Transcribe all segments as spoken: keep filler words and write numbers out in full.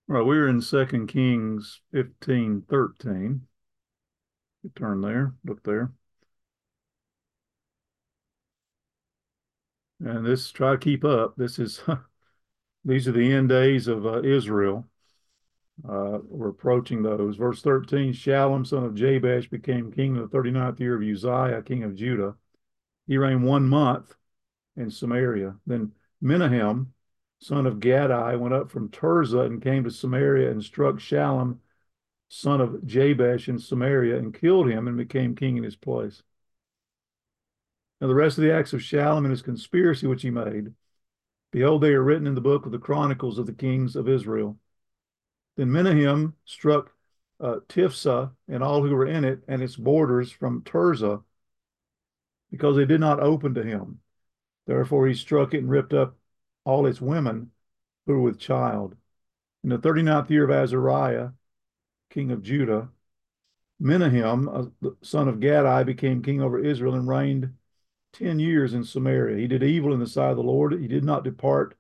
Right, we're in Second Kings fifteen thirteen. You turn there, look there. And this, try to keep up. This is, these are the end days of uh, Israel. Uh, we're approaching those. Verse thirteen, Shallum, son of Jabesh, became king in the thirty-ninth year of Uzziah, king of Judah. He reigned one month in Samaria. Then Menahem, son of Gadai, went up from Tirzah and came to Samaria and struck Shallum, son of Jabesh, in Samaria and killed him and became king in his place. Now, the rest of the acts of Shallum and his conspiracy which he made, behold, they are written in the book of the Chronicles of the kings of Israel. Then Menahem struck uh, Tifsah and all who were in it and its borders from Tirzah, because they did not open to him. Therefore he struck it and ripped up all its women who were with child. In the thirty-ninth year of Azariah, king of Judah, Menahem, uh, the son of Gadai, became king over Israel and reigned ten years in Samaria. He did evil in the sight of the Lord. He did not depart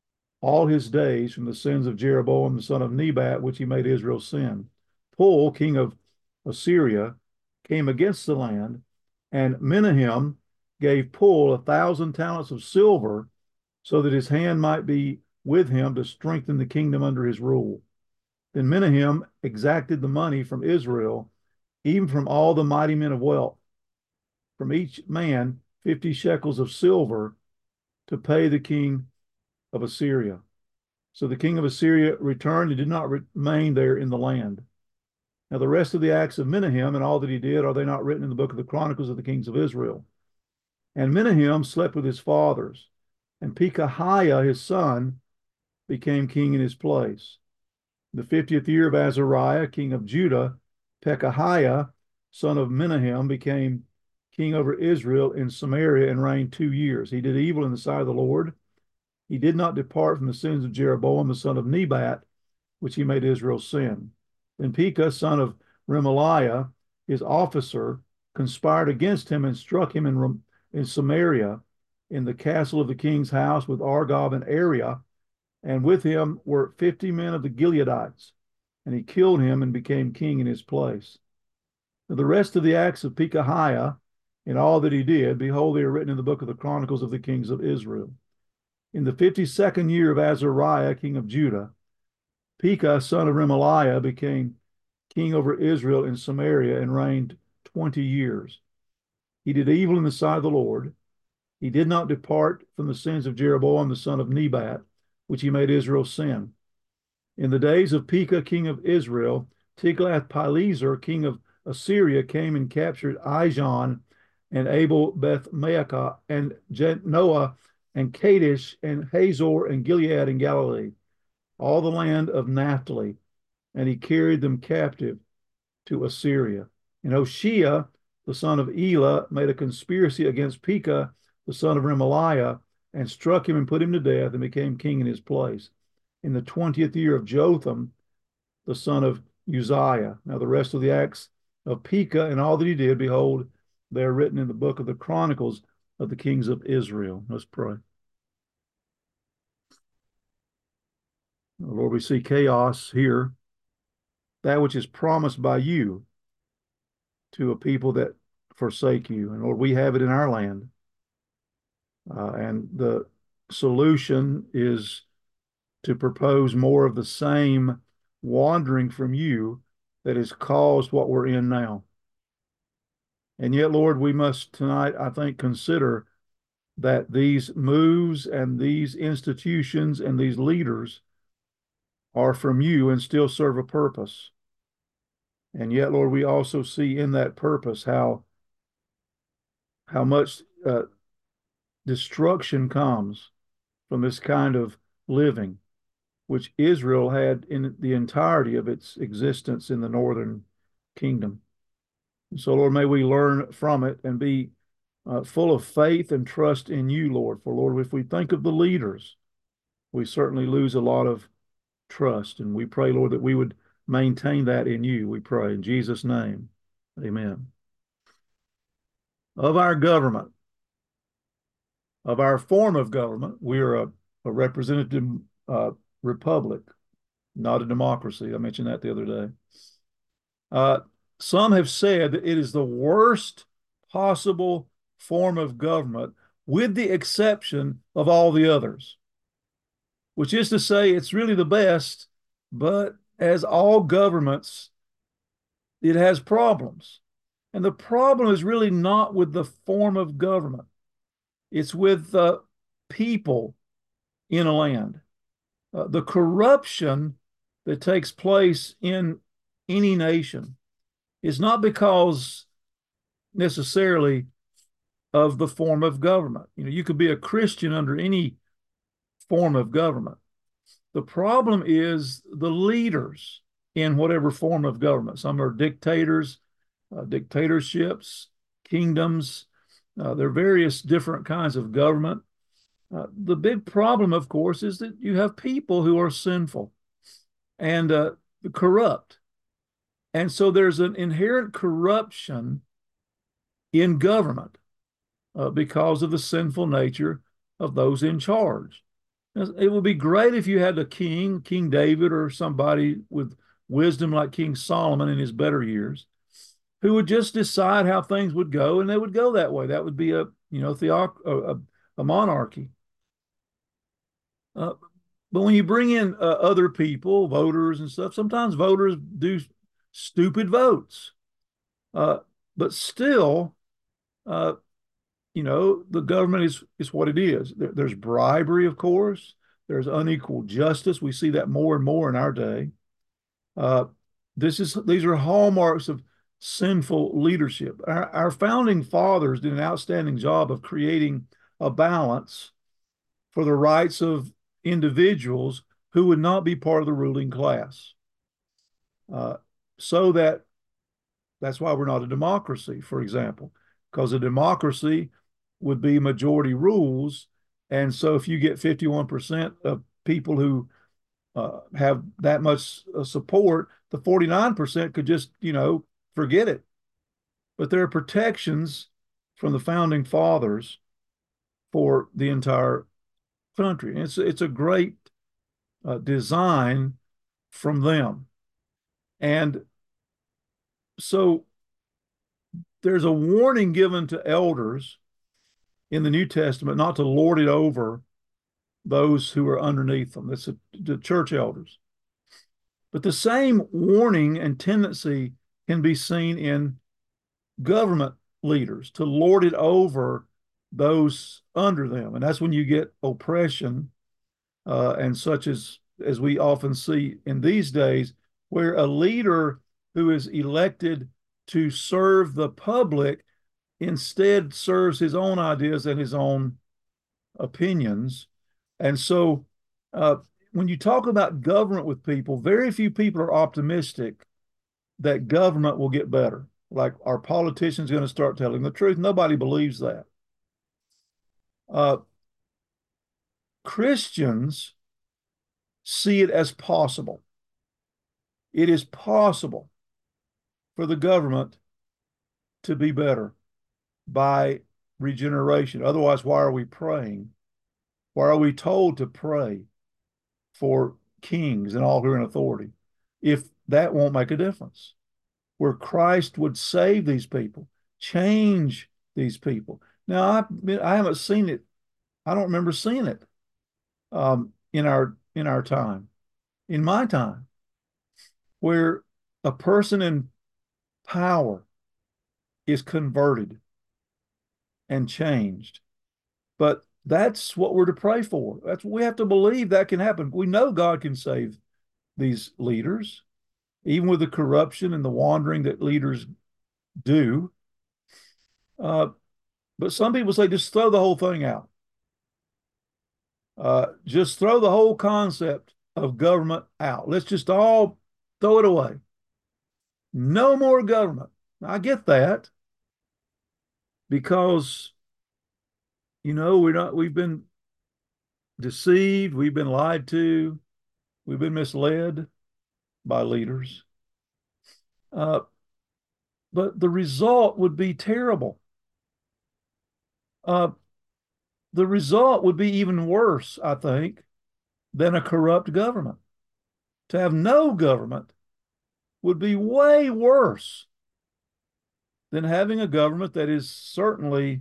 all his days from the sins of Jeroboam, the son of Nebat, which he made Israel sin. Pul, king of Assyria, came against the land, and Menahem gave Pul a thousand talents of silver so that his hand might be with him to strengthen the kingdom under his rule. Then Menahem exacted the money from Israel, even from all the mighty men of wealth, from each man fifty shekels of silver, to pay the king of Assyria. So the king of Assyria returned and did not remain there in the land. Now, the rest of the acts of Menahem and all that he did, are they not written in the book of the Chronicles of the kings of Israel? And Menahem slept with his fathers, and Pekahiah his son became king in his place. In the fiftieth year of Azariah, king of Judah, Pekahiah, son of Menahem, became king over Israel in Samaria and reigned two years. He did evil in the sight of the Lord. He did not depart from the sins of Jeroboam, the son of Nebat, which he made Israel sin. Then Pekah, son of Remaliah, his officer, conspired against him and struck him in, in Samaria, in the castle of the king's house, with Argob and Ariah, and with him were fifty men of the Gileadites, and he killed him and became king in his place. Now, the rest of the acts of Pekahiah and all that he did, behold, they are written in the book of the Chronicles of the kings of Israel. In the fifty-second year of Azariah, king of Judah, Pekah, son of Remaliah, became king over Israel in Samaria and reigned twenty years. He did evil in the sight of the Lord. He did not depart from the sins of Jeroboam, the son of Nebat, which he made Israel sin. In the days of Pekah, king of Israel, Tiglath-Pileser, king of Assyria, came and captured Ijon and Abel Beth Maacah and Noah and Kadesh and Hazor and Gilead and Galilee, all the land of Naphtali, and he carried them captive to Assyria. And Hoshea, the son of Elah, made a conspiracy against Pekah, the son of Remaliah, and struck him and put him to death and became king in his place. In the twentieth year of Jotham, the son of Uzziah. Now, the rest of the acts of Pekah and all that he did, behold, they are written in the book of the Chronicles of the kings of Israel. Let's pray. Lord, we see chaos here, that which is promised by you to a people that forsake you. And Lord, we have it in our land. Uh, and the solution is to propose more of the same wandering from you that has caused what we're in now. And yet, Lord, we must tonight, I think, consider that these moves and these institutions and these leaders are from you and still serve a purpose. And yet, Lord, we also see in that purpose how, how much uh, destruction comes from this kind of living, which Israel had in the entirety of its existence in the northern kingdom. And so, Lord, may we learn from it and be uh, full of faith and trust in you, Lord. For, Lord, if we think of the leaders, we certainly lose a lot of trust. And we pray, Lord, that we would maintain that in you, we pray. In Jesus' name, amen. Of our government, of our form of government, we are a, a representative uh, republic. not a democracy. I mentioned that the other day. Uh, some have said that it is the worst possible form of government, with the exception of all the others, which is to say it's really the best, but as all governments, it has problems. And the problem is really not with the form of government, it's with the people in a land. Uh, the corruption that takes place in any nation is not because necessarily of the form of government. You know, you could be a Christian under any form of government. The problem is the leaders in whatever form of government. Some are dictators, uh, dictatorships, kingdoms. Uh, there are various different kinds of government. Uh, the big problem, of course, is that you have people who are sinful and uh, corrupt. And so there's an inherent corruption in government uh, because of the sinful nature of those in charge. It would be great if you had a king, King David, or somebody with wisdom like King Solomon in his better years, who would just decide how things would go, and they would go that way. That would be a, you know, theoc- a, a monarchy. Uh, but when you bring in uh, other people, voters and stuff, sometimes voters do stupid votes. Uh, but still, uh, you know, the government is is what it is. There, there's bribery, of course. There's unequal justice. We see that more and more in our day. Uh, this is these are hallmarks of sinful leadership. Our, our founding fathers did an outstanding job of creating a balance for the rights of individuals who would not be part of the ruling class. Uh, so that that's why we're not a democracy, for example, because a democracy would be majority rules. And so if you get fifty-one percent of people who uh, have that much uh, support, the forty-nine percent could just, you know, forget it. But there are protections from the founding fathers for the entire country. And it's, it's a great uh, design from them. And so there's a warning given to elders in the New Testament not to lord it over those who are underneath them. That's a, the church elders. But the same warning and tendency can be seen in government leaders to lord it over those under them. And that's when you get oppression, uh, and such as as we often see in these days, where a leader who is elected to serve the public instead serves his own ideas and his own opinions. And so uh, when you talk about government with people, very few people are optimistic that government will get better. Like, our politicians going to start telling the truth? Nobody believes that. Uh, Christians see it as possible. It is possible for the government to be better by regeneration. Otherwise, why are we praying? Why are we told to pray for kings and all who are in authority if that won't make a difference? Where Christ would save these people, change these people. Now, I, I haven't seen it. I don't remember seeing it um, in our in our time, in my time, where a person in power is converted and changed. But that's what we're to pray for. That's we have to believe that can happen. We know God can save these leaders, even with the corruption and the wandering that leaders do. Uh, but some people say just throw the whole thing out. Uh, just throw the whole concept of government out. Let's just all throw it away. No more government. I get that because, you know, we're not, we've been deceived, we've been lied to, we've been misled by leaders. Uh, but the result would be terrible. Uh, the result would be even worse, I think, than a corrupt government. To have no government would be way worse than having a government that is certainly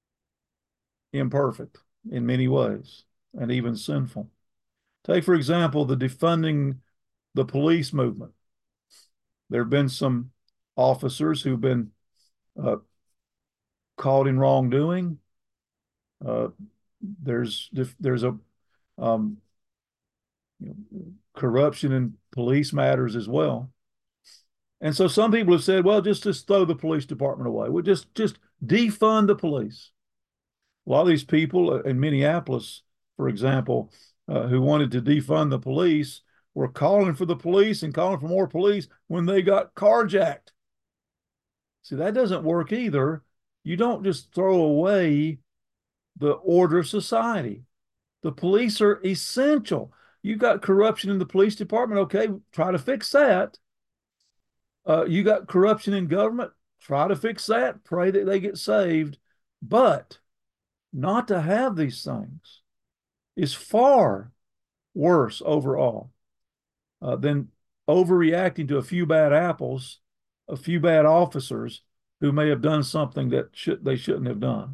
imperfect in many ways and even sinful. Take, for example, the defunding the police movement. There have been some officers who've been uh, caught in wrongdoing. Uh, there's there's a um, you know, corruption in police matters as well. And so some people have said, well, just just throw the police department away. We'll just just defund the police. A lot of these people in Minneapolis, for example, uh, who wanted to defund the police, were calling for the police and calling for more police when they got carjacked. See, that doesn't work either. You don't just throw away the order of society. The police are essential. You got corruption in the police department. Okay, try to fix that. Uh, you got corruption in government. Try to fix that. Pray that they get saved. But not to have these things is far worse overall uh, than overreacting to a few bad apples, a few bad officers who may have done something that should, they shouldn't have done.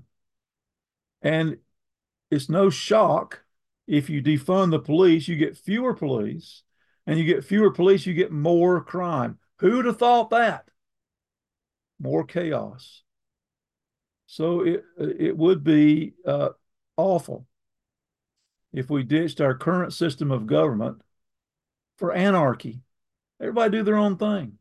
And it's no shock if you defund the police, you get fewer police, and you get fewer police, you get more crime. Who'd have thought that? More chaos. So it it would be uh, awful if we ditched our current system of government for anarchy. Everybody do their own thing.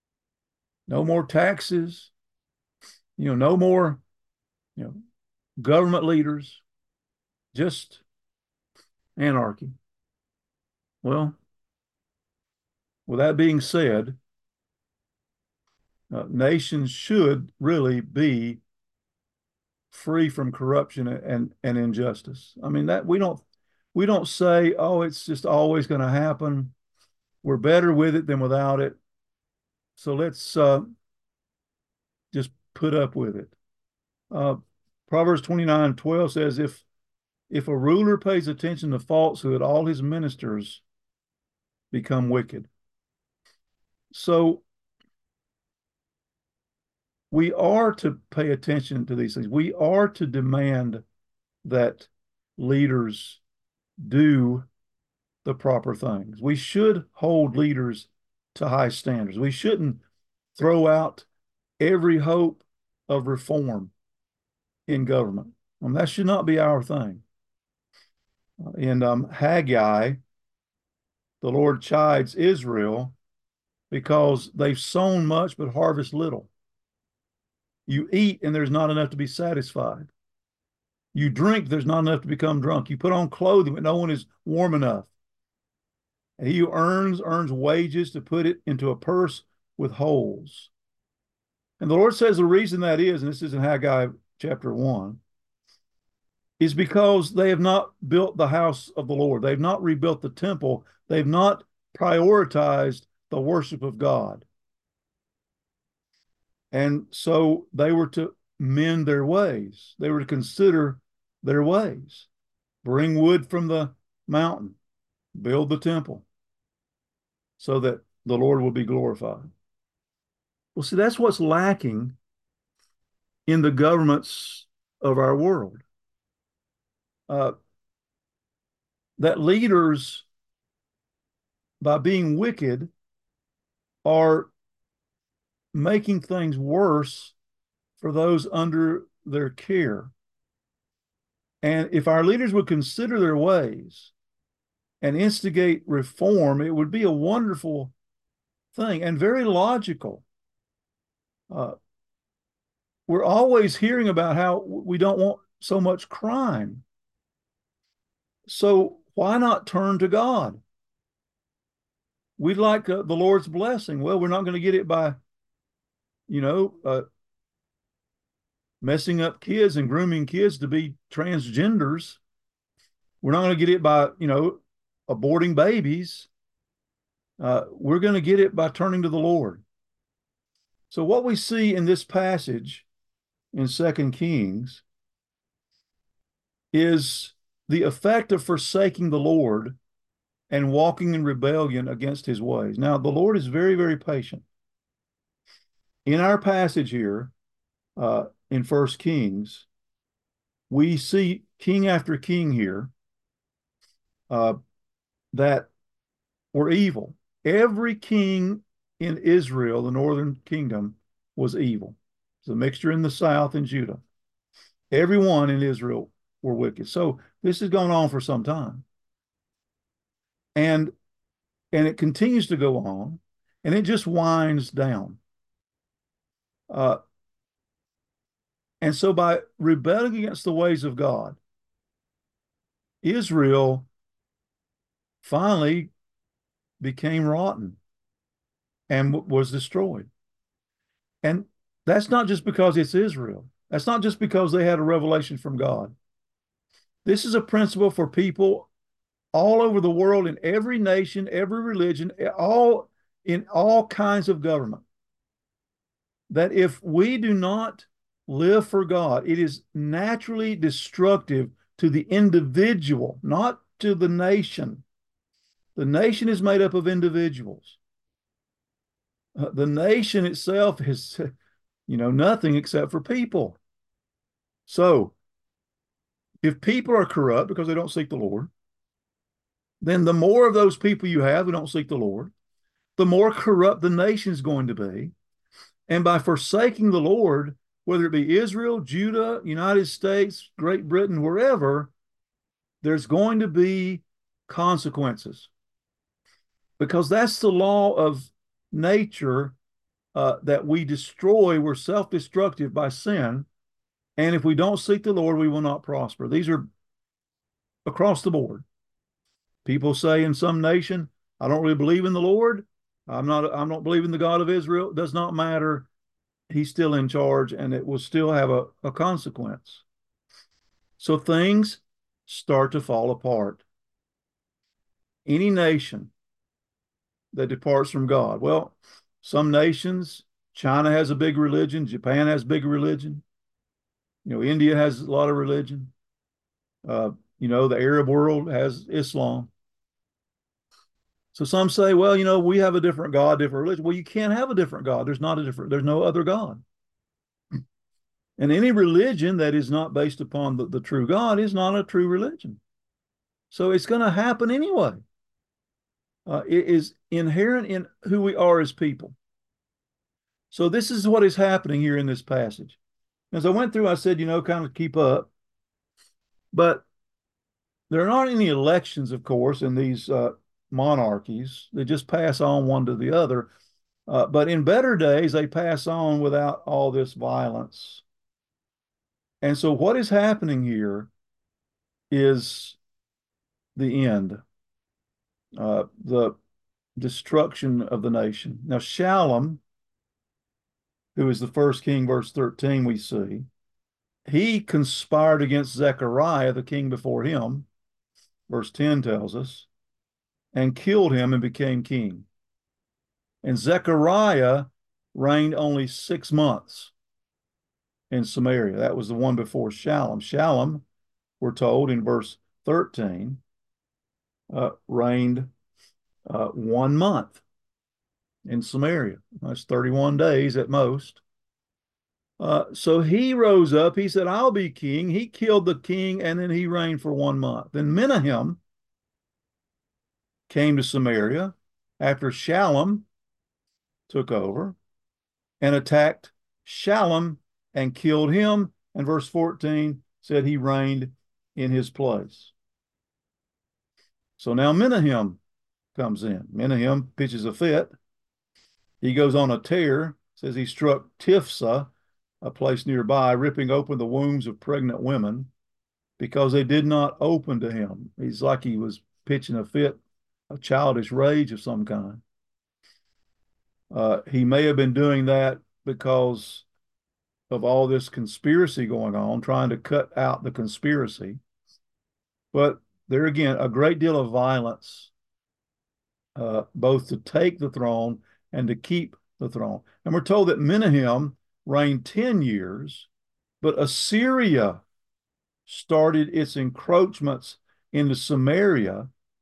No more taxes. You know, no more, you know, government leaders. Just anarchy. Well, with that being said, uh, nations should really be free from corruption and, and injustice. I mean, that we don't we don't say, oh, it's just always going to happen. We're better with it than without it. So let's uh, just put up with it. Uh, Proverbs twenty-nine twelve says, if if a ruler pays attention to falsehood, all his ministers become wicked. So we are to pay attention to these things. We are to demand that leaders do the proper things. We should hold leaders to high standards. We shouldn't throw out every hope of reform in government. Um, that should not be our thing. In um, Haggai, the Lord chides Israel because they've sown much but harvest little. You eat and there's not enough to be satisfied. You drink, there's not enough to become drunk. You put on clothing, but no one is warm enough. And he who earns, earns wages to put it into a purse with holes. And the Lord says the reason that is, and this is in Haggai chapter one, is because they have not built the house of the Lord. They've not rebuilt the temple. They've not prioritized the worship of God. And so they were to mend their ways. They were to consider their ways. Bring wood from the mountain. Build the temple so that the Lord will be glorified. Well, see, that's what's lacking in the governments of our world. Uh, that leaders, by being wicked, are making things worse for those under their care. And if our leaders would consider their ways and instigate reform, it would be a wonderful thing and very logical. Uh, we're always hearing about how we don't want so much crime. So why not turn to God? We'd like uh, the Lord's blessing. Well, we're not going to get it by, you know, uh, messing up kids and grooming kids to be transgenders. We're not going to get it by, you know, aborting babies. Uh, we're going to get it by turning to the Lord. So what we see in this passage in Second Kings is the effect of forsaking the Lord and walking in rebellion against his ways. Now, the Lord is very, very patient. In our passage here, uh, in First Kings, we see king after king here uh, that were evil. Every king in Israel, the northern kingdom, was evil. It's a mixture in the south and Judah. Everyone in Israel were wicked. So this has gone on for some time. And and it continues to go on, and it just winds down. Uh, and so by rebelling against the ways of God, Israel finally became rotten and w- was destroyed. And that's not just because it's Israel. That's not just because they had a revelation from God. This is a principle for people all over the world, in every nation, every religion, all in all kinds of government. That if we do not live for God, it is naturally destructive to the individual, not to the nation. The nation is made up of individuals. Uh, the nation itself is, you know, nothing except for people. So if people are corrupt because they don't seek the Lord, then the more of those people you have who don't seek the Lord, the more corrupt the nation is going to be. And by forsaking the Lord, whether it be Israel, Judah, United States, Great Britain, wherever, there's going to be consequences. Because that's the law of nature, uh, that we destroy, we're self-destructive by sin. And if we don't seek the Lord, we will not prosper. These are across the board. People say in some nation, I don't really believe in the Lord. I'm not, I'm not believing the God of Israel. It does not matter. He's still in charge, and it will still have a, a consequence. So things start to fall apart. Any nation that departs from God, well, some nations, China has a big religion, Japan has a big religion, you know, India has a lot of religion. Uh, you know, the Arab world has Islam. So some say, well, you know, we have a different God, different religion. Well, you can't have a different God. There's not a different, there's no other God. And any religion that is not based upon the, the true God is not a true religion. So it's going to happen anyway. Uh, it is inherent in who we are as people. So this is what is happening here in this passage. As I went through, I said, you know, kind of keep up. But there aren't any elections, of course, in these uh, monarchies. They just pass on one to the other. Uh, but in better days, they pass on without all this violence. And so what is happening here is the end, uh, the destruction of the nation. Now, Shallum, who is the first king, verse thirteen, we see, he conspired against Zechariah, the king before him, verse ten tells us, and killed him and became king. And Zechariah reigned only six months in Samaria. That was the one before Shallum. Shallum, we're told in verse thirteen, uh, reigned uh, one month in Samaria. That's thirty-one days at most. Uh, so he rose up. He said, I'll be king. He killed the king, and then he reigned for one month. Then Menahem came to Samaria after Shallum took over and attacked Shallum and killed him. And verse fourteen said he reigned in his place. So now Menahem comes in. Menahem pitches a fit. He goes on a tear, says he struck Tifsa, a place nearby, ripping open the wombs of pregnant women because they did not open to him. He's like he was pitching a fit, a childish rage of some kind. Uh, he may have been doing that because of all this conspiracy going on, trying to cut out the conspiracy. But there again, a great deal of violence, uh, both to take the throne and to keep the throne. And we're told that Menahem reigned ten years, but Assyria started its encroachments into Samaria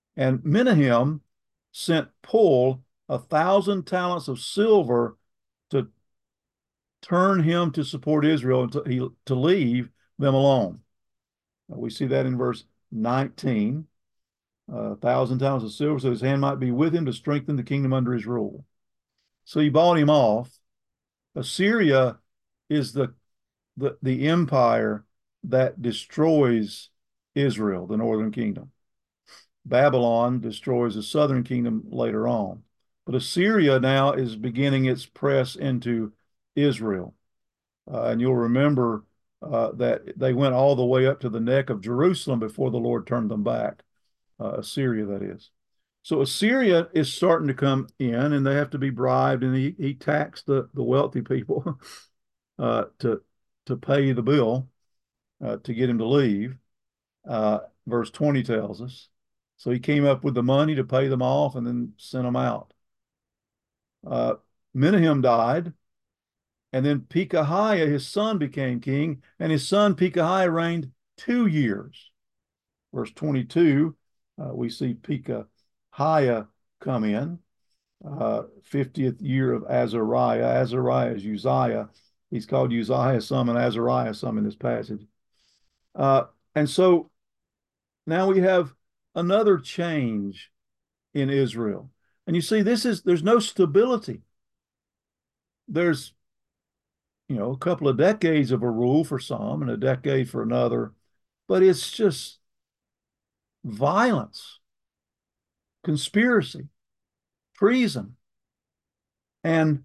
And Menahem sent Pul a thousand talents of silver to turn him to support Israel and to, to leave them alone. We see that in verse nineteen. A thousand talents of silver, so his hand might be with him to strengthen the kingdom under his rule. So he bought him off. Assyria is the, the, the empire that destroys Israel, the northern kingdom. Babylon destroys the southern kingdom later on. But Assyria now is beginning its press into Israel. Uh, and you'll remember uh, that they went all the way up to the neck of Jerusalem before the Lord turned them back. Uh, Assyria, that is. So Assyria is starting to come in, and they have to be bribed, and he, he taxed the, the wealthy people uh, to, to pay the bill uh, to get him to leave. Uh, verse twenty tells us. So he came up with the money to pay them off and then sent them out. Uh, Menahem died, and then Pekahiah, his son, became king, and his son Pekahiah reigned two years. Verse twenty-two, uh, we see Pekahiah come in, uh, fiftieth year of Azariah. Azariah is Uzziah. He's called Uzziah some and Azariah some in this passage. Uh, and so now we have another change in Israel. And you see, this is, there's no stability. There's, you know, a couple of decades of a rule for some and a decade for another, but it's just violence, conspiracy, treason. And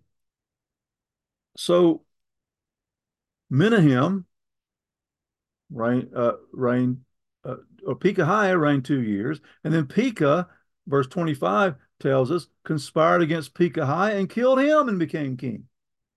so Menahem reigned, uh, reigned uh, or Pekahiah reigned two years, and then Pekah, verse twenty-five tells us, conspired against Pekahiah and killed him and became king.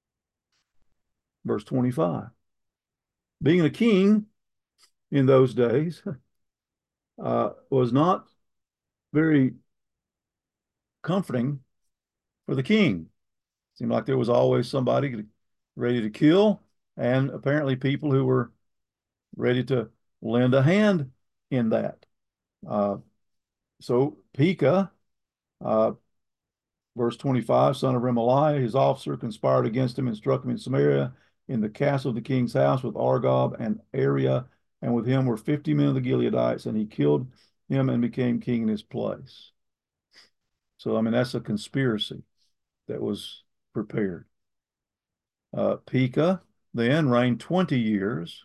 Verse twenty-five. Being a king in those days uh, was not very comforting for the king. It seemed like there was always somebody ready to kill, and apparently people who were ready to lend a hand in that. Uh, so Pekah, uh, verse twenty-five, son of Remaliah, his officer, conspired against him and struck him in Samaria in the castle of the king's house with Argob and Ariah, and with him were fifty men of the Gileadites, and he killed him and became king in his place. So, I mean, that's a conspiracy that was prepared. Uh, Pekah then reigned twenty years.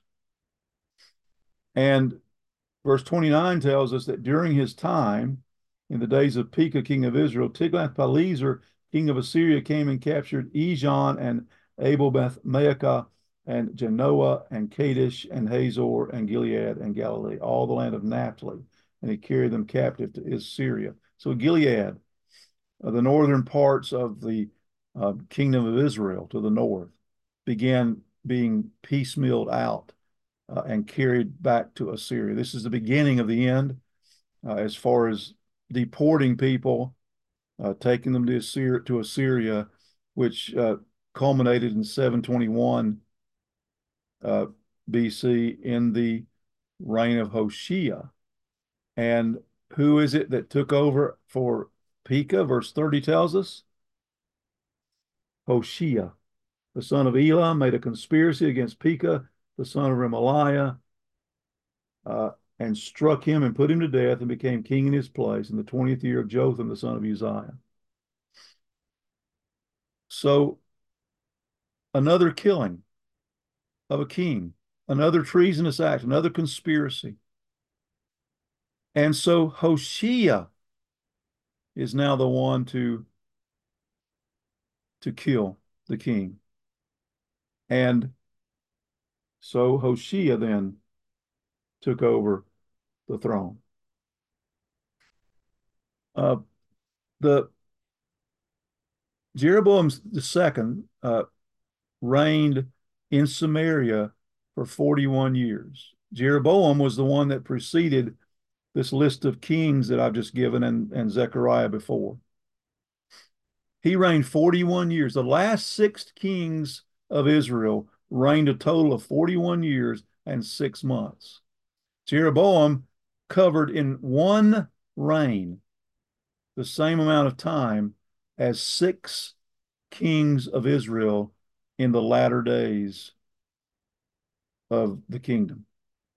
And verse twenty-nine tells us that during his time, in the days of Pekah, king of Israel, Tiglath-Pileser, king of Assyria, came and captured Ijon and Abel-Beth-Maacah and Genoa and Kadesh and Hazor and Gilead and Galilee, all the land of Naphtali, and he carried them captive to Assyria. So Gilead, uh, the northern parts of the uh, kingdom of Israel to the north, began being piecemealed out uh, and carried back to Assyria. This is the beginning of the end uh, as far as deporting people, uh, taking them to Assyria, to Assyria which uh, culminated in seven twenty-one uh, B C in the reign of Hoshea. And who is it that took over for Pekah? Verse thirty tells us Hoshea, the son of Elah, made a conspiracy against Pekah, the son of Remaliah, uh, and struck him and put him to death and became king in his place in the twentieth year of Jotham, the son of Uzziah. So another killing of a king, another treasonous act, another conspiracy. And so Hoshea is now the one to, to kill the king. And so Hoshea then took over the throne. Uh, the Jeroboam the second uh, reigned in Samaria for forty-one years. Jeroboam was the one that preceded this list of kings that I've just given and, and Zechariah before. He reigned forty-one years. The last six kings of Israel reigned a total of forty-one years and six months. Jeroboam covered in one reign the same amount of time as six kings of Israel in the latter days of the kingdom.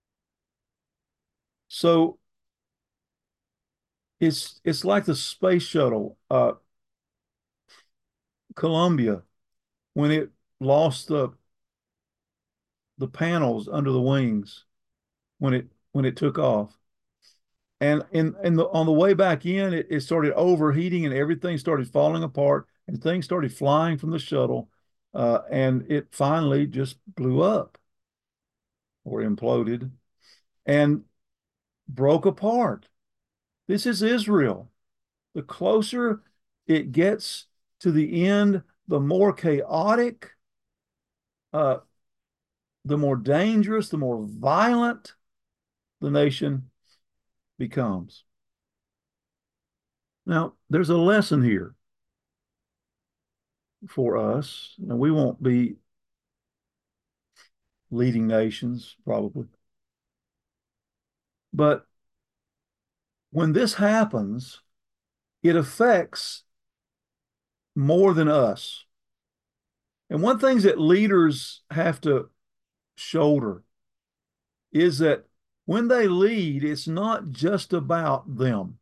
So it's it's like the space shuttle, uh, Columbia, when it lost the the panels under the wings when it when it took off. And in, in the on the way back in, it, it started overheating and everything started falling apart and things started flying from the shuttle. Uh, and it finally just blew up or imploded and broke apart. This is Israel. The closer it gets to the end, the more chaotic, uh, the more dangerous, the more violent the nation becomes. Now, there's a lesson here for us. And we won't be leading nations, probably. But when this happens, it affects more than us. And one thing that leaders have to shoulder is that when they lead, it's not just about them.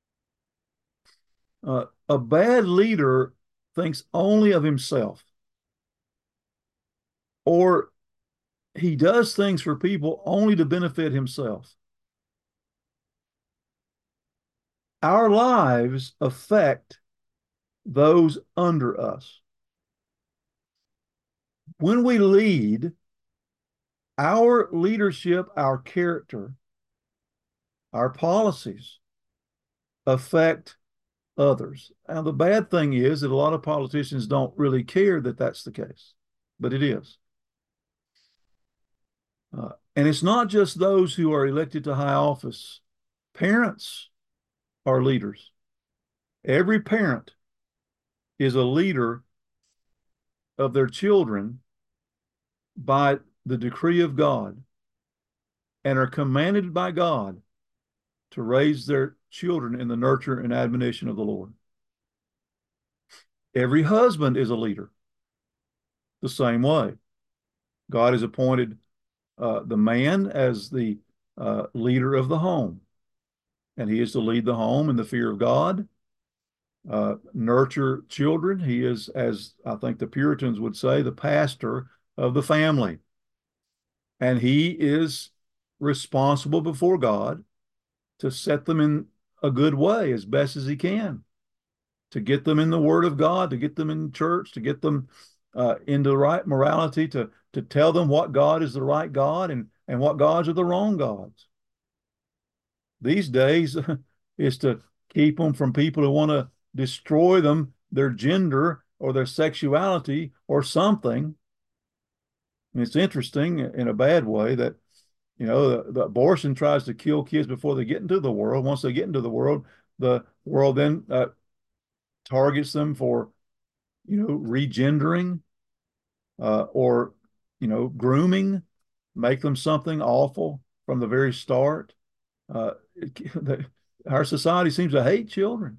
Uh, a bad leader thinks only of himself, or he does things for people only to benefit himself. Our lives affect those under us. When we lead, our leadership, our character, our policies affect others. And the bad thing is that a lot of politicians don't really care that that's the case, but it is. Uh, and it's not just those who are elected to high office. Parents are leaders. Every parent is a leader of their children by the decree of God and are commanded by God to raise their children in the nurture and admonition of the Lord. Every husband is a leader the same way. God has appointed uh, the man as the uh, leader of the home, and he is to lead the home in the fear of God, uh, nurture children. He is, as I think the Puritans would say, the pastor of the family. And he is responsible before God to set them in a good way as best as he can, to get them in the Word of God, to get them in church, to get them uh, into the right morality, to, to tell them what God is the right God and, and what gods are the wrong gods. These days is to keep them from people who want to destroy them, their gender or their sexuality or something. And it's interesting in a bad way that, you know, the, the abortion tries to kill kids before they get into the world. Once they get into the world, the world then uh, targets them for, you know, regendering uh, or, you know, grooming, make them something awful from the very start. Uh, it, the, our society seems to hate children.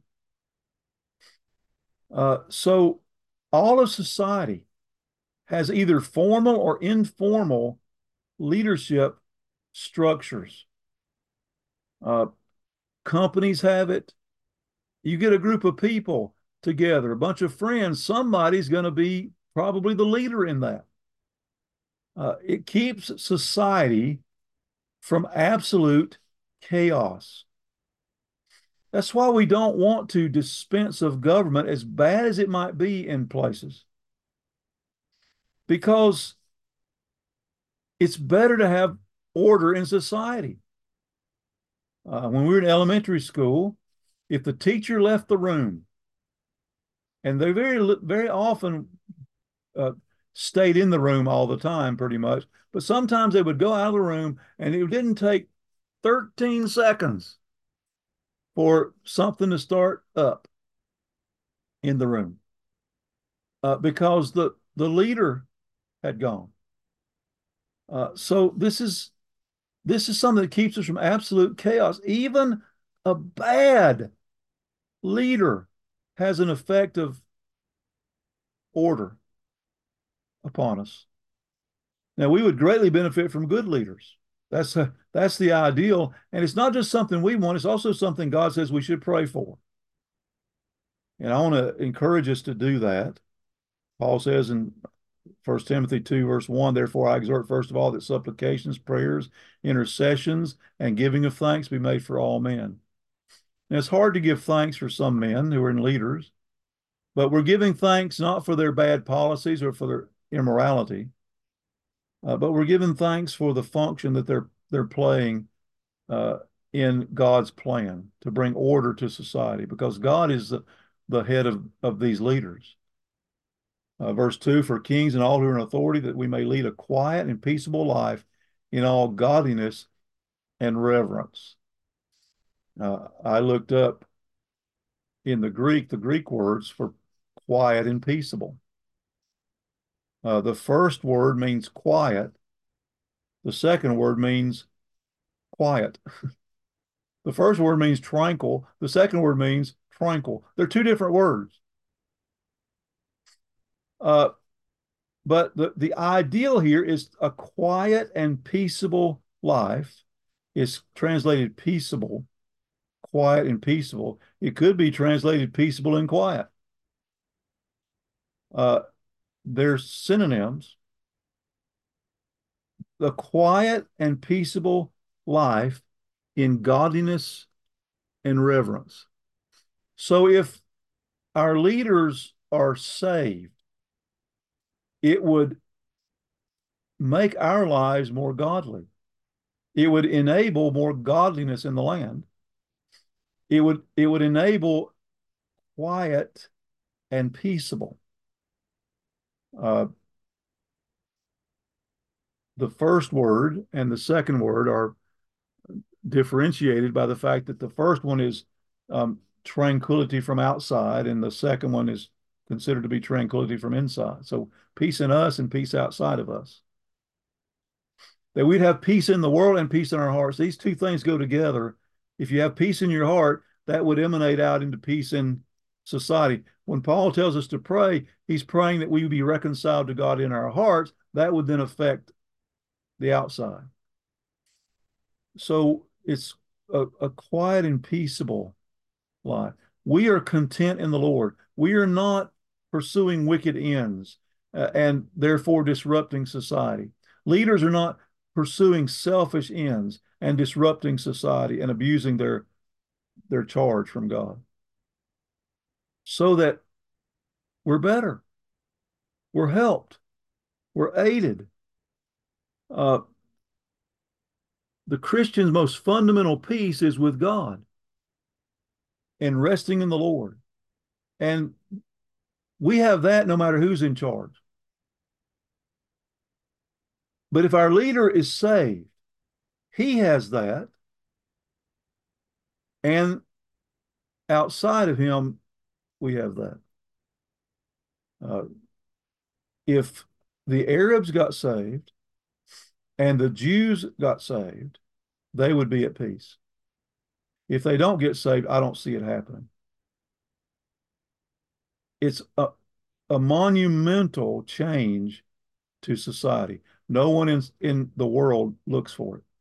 Uh, so all of society has either formal or informal leadership structures. Uh, companies have it. You get a group of people together, a bunch of friends, somebody's going to be probably the leader in that. Uh, it keeps society from absolute chaos. That's why we don't want to dispense of government, as bad as it might be in places, because it's better to have order in society. Uh, when we were in elementary school, if the teacher left the room, and they very, very often uh, stayed in the room all the time, pretty much, but sometimes they would go out of the room, and it didn't take thirteen seconds for something to start up in the room uh, because the, the leader had gone. Uh, so this is this is something that keeps us from absolute chaos. Even A bad leader has an effect of order upon us. Now, we would greatly benefit from good leaders. That's a, that's the ideal. And it's not just something we want, it's also something God says we should pray for. And I want to encourage us to do that. Paul says in First Timothy two, verse one, therefore I exhort first of all that supplications, prayers, intercessions, and giving of thanks be made for all men. Now, it's hard to give thanks for some men who are in leaders, but we're giving thanks not for their bad policies or for their immorality, uh, but we're giving thanks for the function that they're they're playing uh, in God's plan to bring order to society, because God is the, the head of, of these leaders. Uh, verse two, for kings and all who are in authority, that we may lead a quiet and peaceable life in all godliness and reverence. Uh, I looked up in the Greek, the Greek words for quiet and peaceable. Uh, the first word means quiet. The second word means quiet. The first word means tranquil. The second word means tranquil. They're two different words. Uh, but the, the ideal here is a quiet and peaceable life. It's translated peaceable, quiet and peaceable. It could be translated peaceable and quiet. Uh, they're synonyms. The quiet and peaceable life in godliness and reverence. So if our leaders are saved, it would make our lives more godly. It would enable more godliness in the land. It would, it would enable quiet and peaceable. Uh, the first word and the second word are differentiated by the fact that the first one is um, tranquility from outside, and the second one is considered to be tranquility from inside. So peace in us and peace outside of us. That we'd have peace in the world and peace in our hearts. These two things go together. If you have peace in your heart, that would emanate out into peace in society. When Paul tells us to pray, he's praying that we be reconciled to God in our hearts. That would then affect the outside. So it's a, a quiet and peaceable life. We are content in the Lord. We are not pursuing wicked ends uh, and therefore disrupting society. Leaders are not pursuing selfish ends and disrupting society and abusing their, their charge from God. So that we're better, we're helped, we're aided. Uh, the Christian's most fundamental peace is with God and resting in the Lord. And we have that no matter who's in charge. But if our leader is saved, he has that. And outside of him, we have that. Uh, if the Arabs got saved and the Jews got saved, they would be at peace. If they don't get saved, I don't see it happening. It's a, a monumental change to society. No one in, in the world looks for it.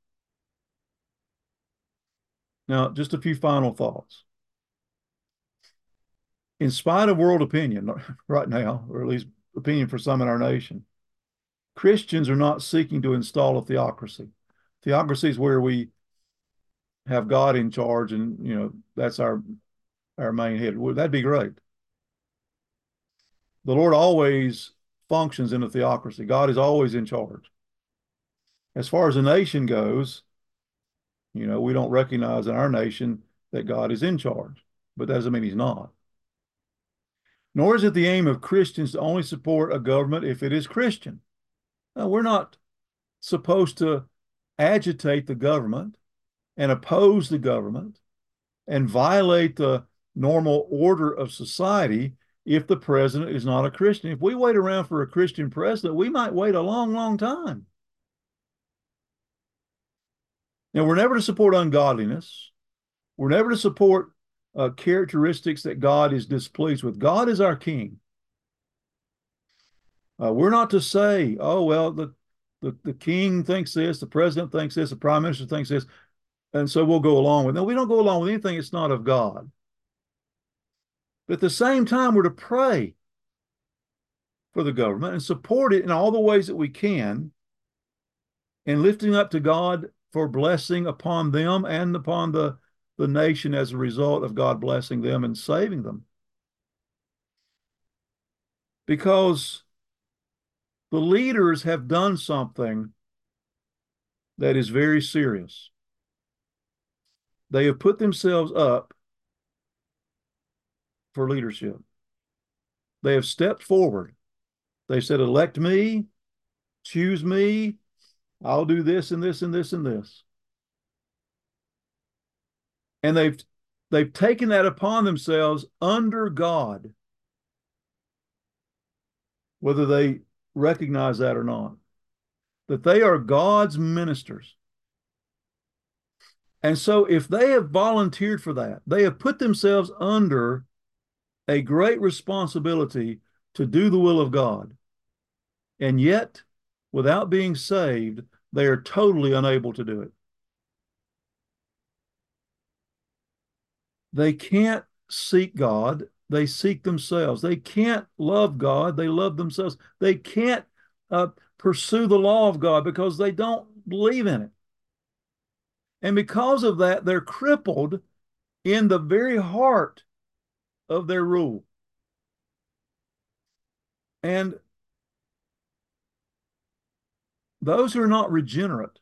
Now, just a few final thoughts. In spite of world opinion right now, or at least opinion for some in our nation, Christians are not seeking to install a theocracy. Theocracy is where we have God in charge and, you know, that's our, our main head. Well, that'd be great. The Lord always functions in a theocracy. God is always in charge. As far as the nation goes, you know, we don't recognize in our nation that God is in charge, but that doesn't mean he's not. Nor is it the aim of Christians to only support a government if it is Christian. No, we're not supposed to agitate the government and oppose the government and violate the normal order of society if the president is not a Christian. If we wait around for a Christian president, we might wait a long, long time. Now, we're never to support ungodliness. We're never to support uh, characteristics that God is displeased with. God is our king. Uh, we're not to say, oh, well, the, the, the king thinks this, the president thinks this, the prime minister thinks this, and so we'll go along with it. No, we don't go along with anything that's not of God. But at the same time, we're to pray for the government and support it in all the ways that we can, and lifting up to God for blessing upon them and upon the, the nation as a result of God blessing them and saving them. Because the leaders have done something that is very serious. They have put themselves up for leadership. They have stepped forward. They said, elect me, choose me, I'll do this and this and this and this. And they've they've taken that upon themselves under God, whether they recognize that or not, that they are God's ministers. And so if they have volunteered for that, they have put themselves under a great responsibility to do the will of God. And yet, without being saved, they are totally unable to do it. They can't seek God, they seek themselves. They can't love God, they love themselves. They can't uh, pursue the law of God because they don't believe in it. And because of that, they're crippled in the very heart of their rule. And those who are not regenerate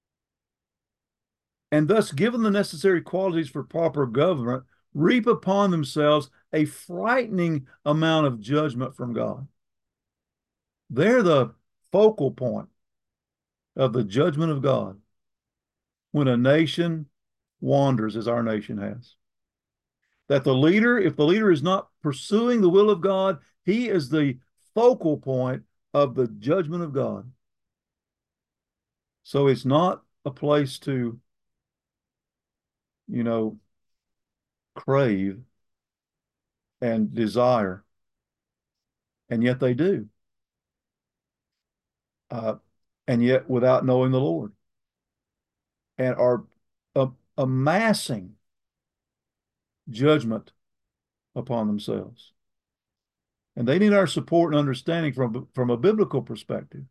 and thus given the necessary qualities for proper government reap upon themselves a frightening amount of judgment from God. They're the focal point of the judgment of God when a nation wanders, as our nation has. That the leader, if the leader is not pursuing the will of God, he is the focal point of the judgment of God. So it's not a place to, you know, crave and desire, and yet they do. Uh, and yet without knowing the Lord, and are uh, amassing judgment upon themselves. And they need our support and understanding from, from a biblical perspective,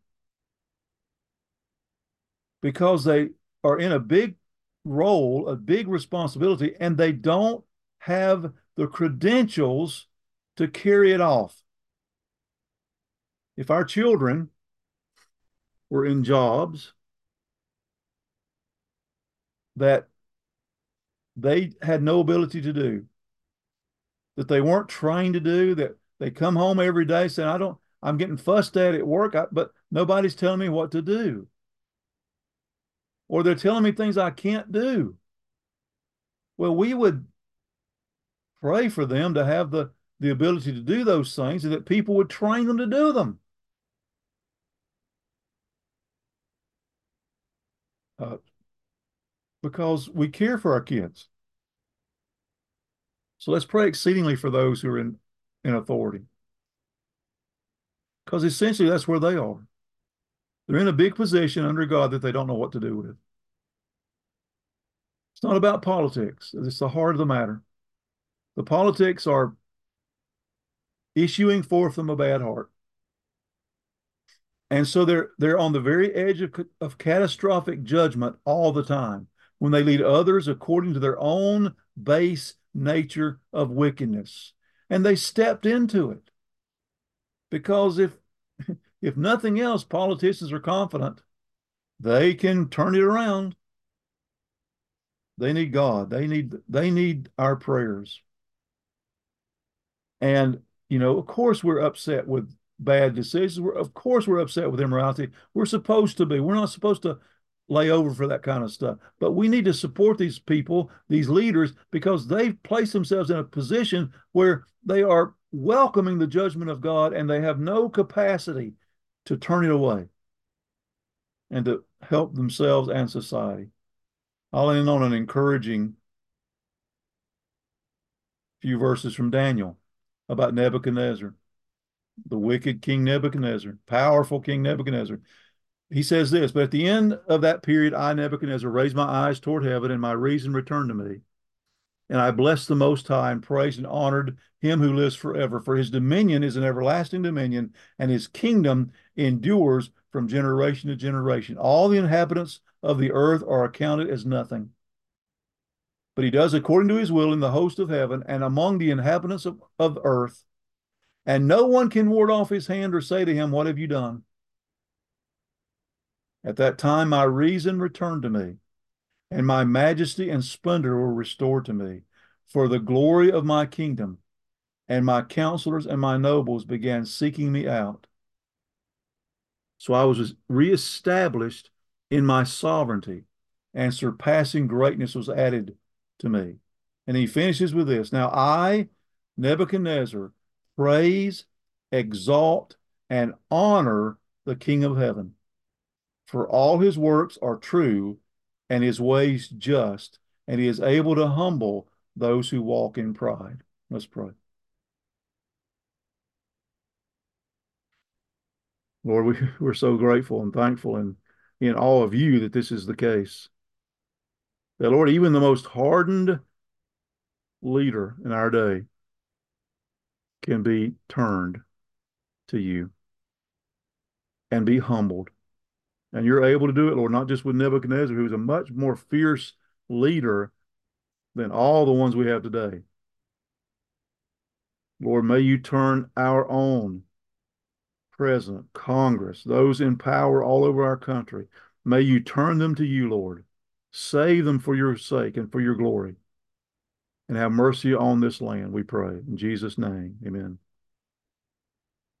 because they are in a big role, a big responsibility, and they don't have the credentials to carry it off. If our children were in jobs that they had no ability to do, that they weren't trained to do, that they come home every day saying, I don't, I'm getting fussed at at work, but nobody's telling me what to do. Or they're telling me things I can't do. Well, we would pray for them to have the, the ability to do those things, and that people would train them to do them. Uh, because we care for our kids. So let's pray exceedingly for those who are in, in authority. Because essentially that's where they are. They're in a big position under God that they don't know what to do with. It's not about politics. It's the heart of the matter. The politics are issuing forth from a bad heart. And so they're they're on the very edge of, of catastrophic judgment all the time when they lead others according to their own base nature of wickedness. And they stepped into it. Because if if nothing else, politicians are confident they can turn it around. They need God. They need they need our prayers. And, you know, of course we're upset with bad decisions. We're, of course we're upset with immorality. We're supposed to be. We're not supposed to lay over for that kind of stuff. But we need to support these people, these leaders, because they've placed themselves in a position where they are welcoming the judgment of God, and they have no capacity to turn it away and to help themselves and society. I'll end on an encouraging few verses from Daniel about Nebuchadnezzar, the wicked King Nebuchadnezzar, powerful King Nebuchadnezzar. He says this, but at the end of that period, I, Nebuchadnezzar, raised my eyes toward heaven, and my reason returned to me. And I blessed the Most High and praised and honored him who lives forever. For his dominion is an everlasting dominion, and his kingdom endures from generation to generation. All the inhabitants of the earth are accounted as nothing. But he does according to his will in the host of heaven and among the inhabitants of, of earth. And no one can ward off his hand or say to him, what have you done? At that time, my reason returned to me, and my majesty and splendor were restored to me. For the glory of my kingdom, and my counselors and my nobles began seeking me out. So I was reestablished in my sovereignty, and surpassing greatness was added to me. And he finishes with this. Now I, Nebuchadnezzar, praise, exalt, and honor the King of heaven. For all his works are true, and his ways just, and he is able to humble those who walk in pride. Let's pray. Lord, we, we're so grateful and thankful and in awe of you that this is the case. That, Lord, even the most hardened leader in our day can be turned to you and be humbled. And you're able to do it, Lord, not just with Nebuchadnezzar, who's a much more fierce leader than all the ones we have today. Lord, may you turn our own president, Congress, those in power all over our country. May you turn them to you, Lord. Save them for your sake and for your glory. And have mercy on this land, we pray. In Jesus' name, amen.